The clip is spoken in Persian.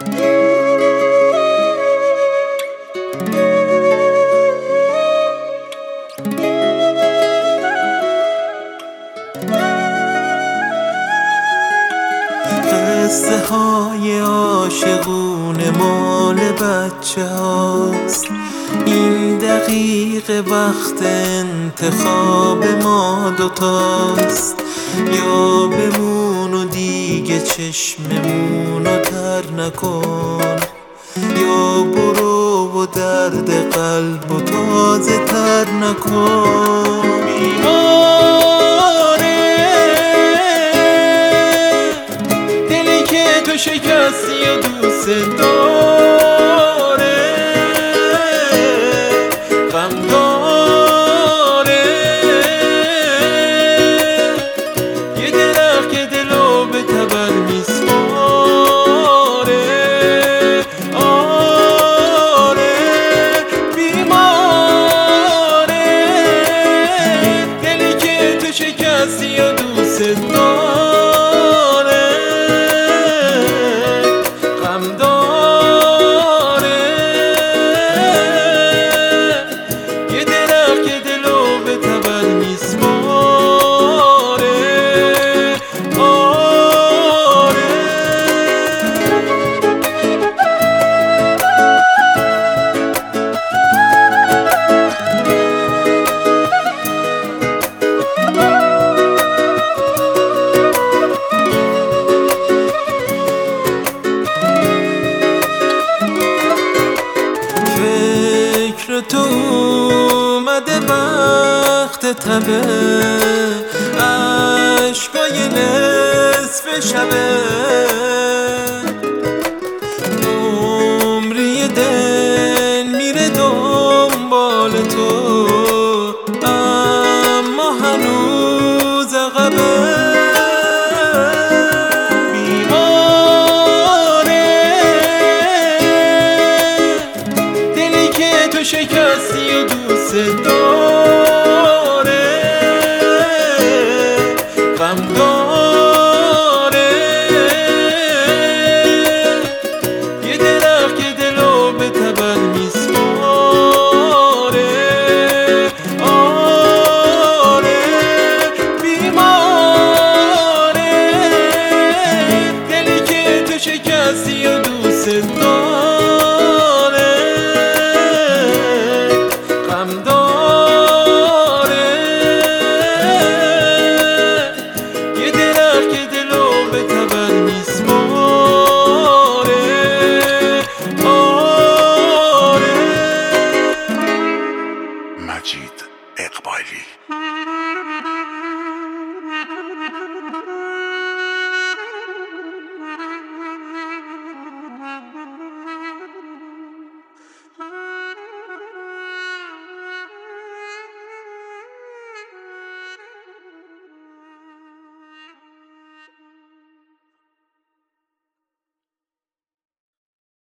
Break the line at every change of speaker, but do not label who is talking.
قصه های عاشقونه مال بچه هاست، این دقیقه وقت انتخاب ما دوتاست. یا بمون و دیگه چشممونو تر نکن، یا برو و درد قلب و تازه تر نکن. تو شکستی و دوست داره، غم داره. یه درخت که دلو به تبر میسپاره، آره بیماره. دلی که تو شکستی و دوست داره، تو اومده وقت تبه، عشقای نصف شبه. عمری دل میره دنبال تو، اما هنوز عقبه. شکستی و دوست داره، غم داره. یه درخت که دلو به تبر میسپاره، آره بیماره. دلی که تو شکستی و دوست داره،
مجید اقبالی.